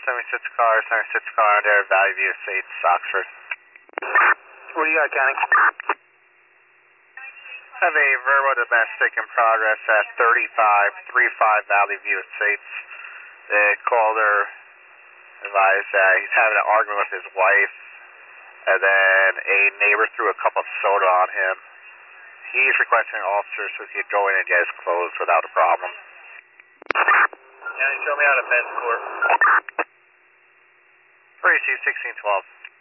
76 car there, Valley View Estates, Oxford. What do you got, County? Have a verbal domestic in progress at 3535 Valley View Estates. The caller advised that he's having an argument with his wife, and then a neighbor threw a cup of soda on him. He's requesting an officer so he could go in and get his clothes without a problem. County, show me how to fence court. 32 1612.